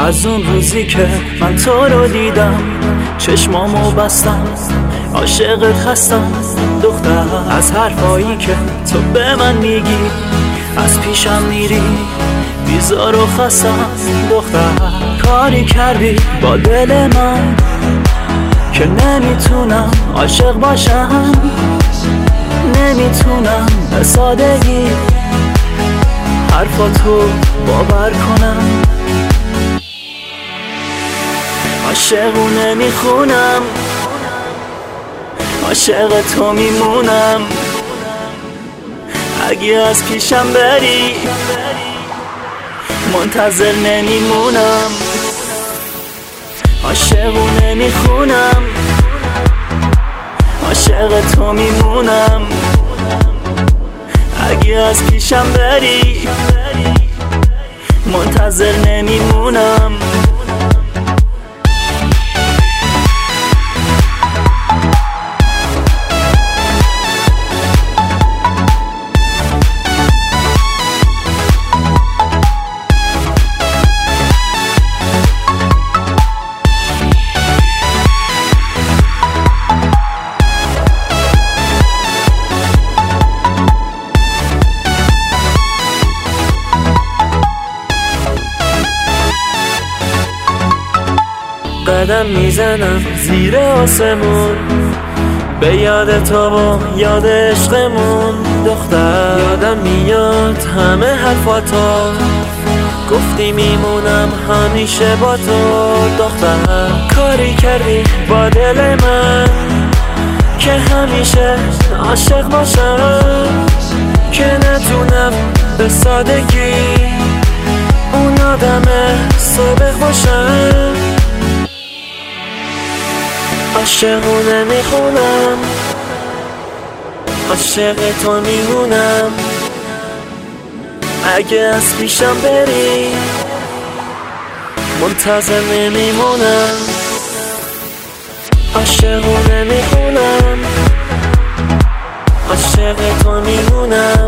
از اون روزی که من تو رو دیدم چشمامو بستم، عاشقت هستم دختر. از حرفایی که تو به من میگی از پیشم میری بیزار و خستم دختر. کاری کردی با دل من که نمیتونم عاشق باشم، نمیتونم به سادگی حرفاتو باور کنم. عاشقونه میخونم، عاشق تو میمونم. اگه از پیشم بری منتظر نمیمونم. عاشقونه میخونم، عاشق تو میمونم. اگه از پیشم بری منتظر نمیمونم. قدم میزنم زیر آسمون به یاد تو و یاد عشقمون دختر. یادم میاد همه حرفاتو، گفتی میمونم همیشه با تو دختر. کاری کردی با دل من که همیشه عاشق باشم، که نتونم به سادگی اون آدم سابق باشم. عاشقونه میخونم، عاشق تو میمونم. اگه از پیشم بری منتظر نمیمونم. عاشقونه میخونم، عاشق تو میمونم.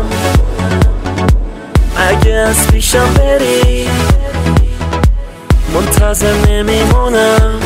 اگه از پیشم بری منتظر نمیمونم.